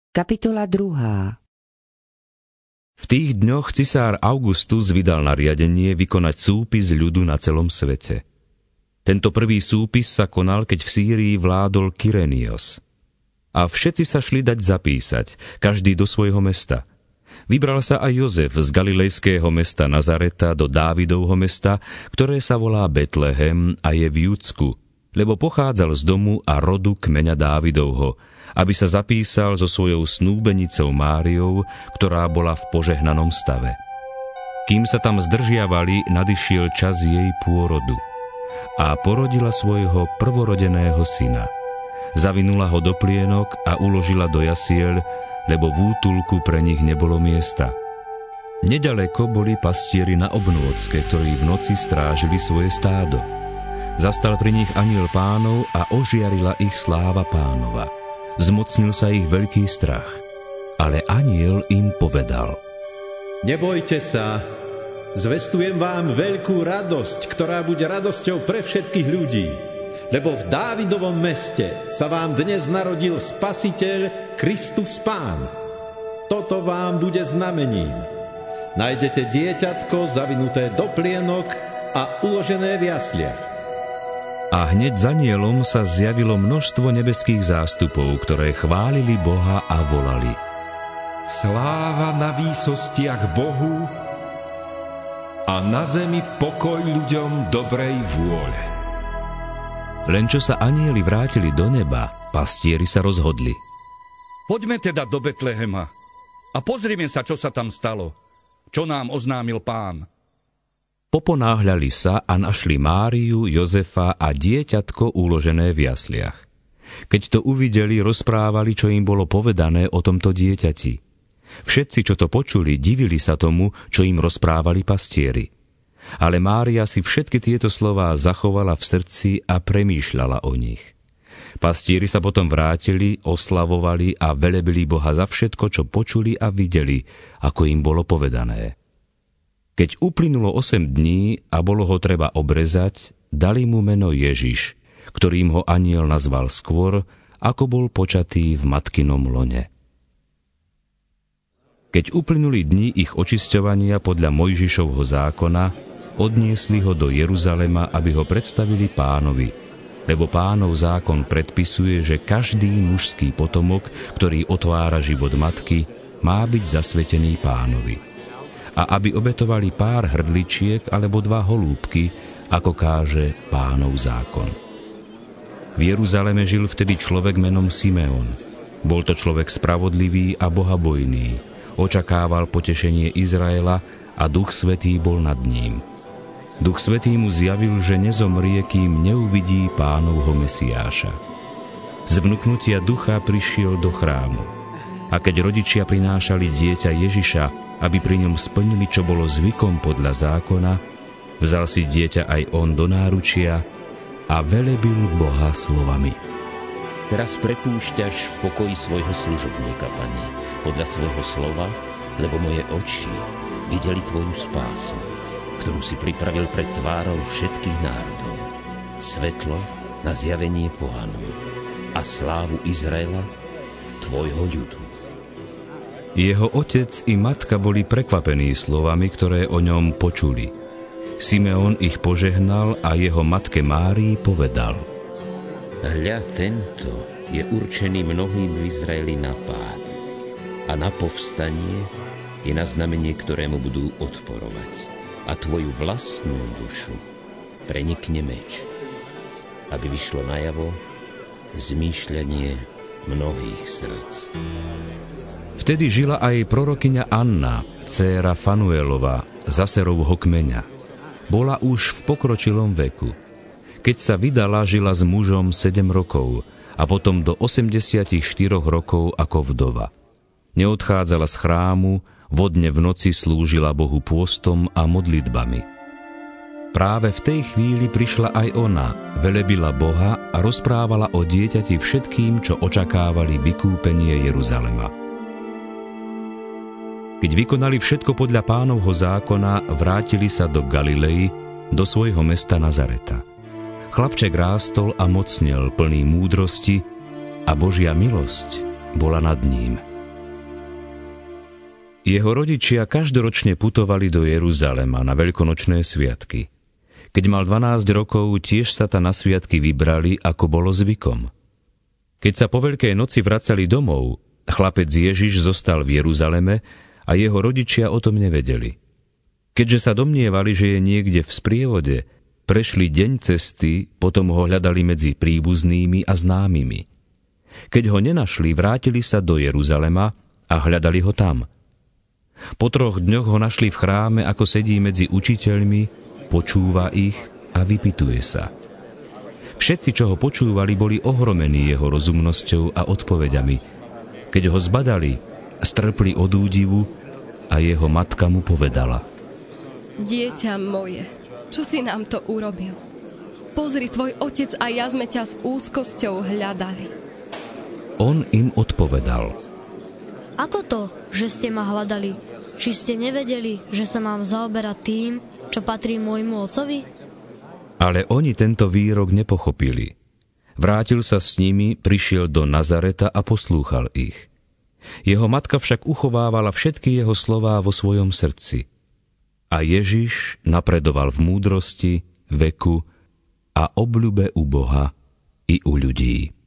Kapitola 2. V tých dňoch cisár Augustus vydal nariadenie vykonať súpis ľudu na celom svete. Tento prvý súpis sa konal, keď v Sýrii vládol Kyrenios. A všetci sa šli dať zapísať, každý do svojho mesta. Vybral sa aj Jozef z galilejského mesta Nazareta do Dávidovho mesta, ktoré sa volá Betlehem a je v Judsku, lebo pochádzal z domu a rodu kmeňa Dávidovho, aby sa zapísal so svojou snúbenicou Máriou, ktorá bola v požehnanom stave. Kým sa tam zdržiavali, nadišiel čas jej pôrodu a porodila svojho prvorodeného syna. Zavinula ho do plienok a uložila do jasiel, lebo v útulku pre nich nebolo miesta. Nedaleko boli pastieri na obnôcke, ktorí v noci strážili svoje stádo. Zastal pri nich anjel Pánov a ožiarila ich sláva Pánova. Zmocnil sa ich veľký strach, ale anjel im povedal: Nebojte sa, zvestujem vám veľkú radosť, ktorá bude radosťou pre všetkých ľudí, lebo v Dávidovom meste sa vám dnes narodil Spasiteľ, Kristus Pán. Toto vám bude znamením. Nájdete dieťatko zavinuté do plienok a uložené v jasliach. A hneď za anjelom sa zjavilo množstvo nebeských zástupov, ktoré chválili Boha a volali: Sláva na výsostiach Bohu a na zemi pokoj ľuďom dobrej vôle. Len čo sa anjeli vrátili do neba, pastieri sa rozhodli: Poďme teda do Betlehema a pozrime sa, čo sa tam stalo, čo nám oznámil Pán. Poponáhľali sa a našli Máriu, Jozefa a dieťatko uložené v jasliach. Keď to uvideli, rozprávali, čo im bolo povedané o tomto dieťati. Všetci, čo to počuli, divili sa tomu, čo im rozprávali pastieri. Ale Mária si všetky tieto slová zachovala v srdci a premýšľala o nich. Pastieri sa potom vrátili, oslavovali a velebili Boha za všetko, čo počuli a videli, ako im bolo povedané. Keď uplynulo 8 dní a bolo ho treba obrezať, dali mu meno Ježiš, ktorým ho anjel nazval skôr, ako bol počatý v matkinom lone. Keď uplynuli dni ich očisťovania podľa Mojžišovho zákona, odniesli ho do Jeruzalema, aby ho predstavili Pánovi, lebo Pánov zákon predpisuje, že každý mužský potomok, ktorý otvára život matky, má byť zasvetený Pánovi. A aby obetovali pár hrdličiek alebo 2 holúbky, ako káže Pánov zákon. V Jeruzaleme žil vtedy človek menom Simeon. Bol to človek spravodlivý a bohabojný. Očakával potešenie Izraela a Duch Svätý bol nad ním. Duch Svätý mu zjavil, že nezomrie, kým neuvidí Pánovho Mesiáša. Z vnuknutia ducha prišiel do chrámu. A keď rodičia prinášali dieťa Ježiša, aby pri ňom splnili, čo bolo zvykom podľa zákona, vzal si dieťa aj on do náručia a velebil Boha slovami: Teraz prepúšťaš v pokoji svojho služobníka, Pane, podľa svojho slova, lebo moje oči videli tvoju spásu, ktorú si pripravil pred tvárou všetkých národov. Svetlo na zjavenie pohanom a slávu Izraela, tvojho ľudu. Jeho otec i matka boli prekvapení slovami, ktoré o ňom počuli. Simeon ich požehnal a jeho matke Márii povedal: Hľa, tento je určený mnohým v Izraeli na pád a na povstanie je na znamenie, ktorému budú odporovať. A tvoju vlastnú dušu prenikne meč, aby vyšlo najavo zmýšľanie mnohých srdc. Vtedy žila aj prorokyňa Anna, dcéra Fanuelova, z Aserovho kmeňa. Bola už v pokročilom veku. Keď sa vydala, žila s mužom 7 rokov a potom do 84 rokov ako vdova. Neodchádzala z chrámu, vodne v noci slúžila Bohu pôstom a modlitbami. Práve v tej chvíli prišla aj ona, velebila Boha a rozprávala o dieťati všetkým, čo očakávali vykúpenie Jeruzalema. Keď vykonali všetko podľa Pánovho zákona, vrátili sa do Galilei, do svojho mesta Nazareta. Chlapček rástol a mocnel, plný múdrosti, a Božia milosť bola nad ním. Jeho rodičia každoročne putovali do Jeruzalema na veľkonočné sviatky. Keď mal 12 rokov, tiež sa ta na sviatky vybrali, ako bolo zvykom. Keď sa po Veľkej noci vracali domov, chlapec Ježiš zostal v Jeruzaleme a jeho rodičia o tom nevedeli. Keďže sa domnievali, že je niekde v sprievode, prešli deň cesty, potom ho hľadali medzi príbuznými a známymi. Keď ho nenašli, vrátili sa do Jeruzalema a hľadali ho tam. Po 3 dňoch ho našli v chráme, ako sedí medzi učiteľmi, počúva ich a vypytuje sa. Všetci, čo ho počúvali, boli ohromení jeho rozumnosťou a odpoveďami. Keď ho zbadali, strpli od údivu a jeho matka mu povedala: Dieťa moje, čo si nám to urobil? Pozri, tvoj otec a ja sme ťa s úzkosťou hľadali. On im odpovedal: Ako to, že ste ma hľadali? Či ste nevedeli, že sa mám zaoberať tým, čo patrí môjmu otcovi? Ale oni tento výrok nepochopili. Vrátil sa s nimi, prišiel do Nazareta a poslúchal ich. Jeho matka však uchovávala všetky jeho slová vo svojom srdci. A Ježiš napredoval v múdrosti, veku a obľube u Boha i u ľudí.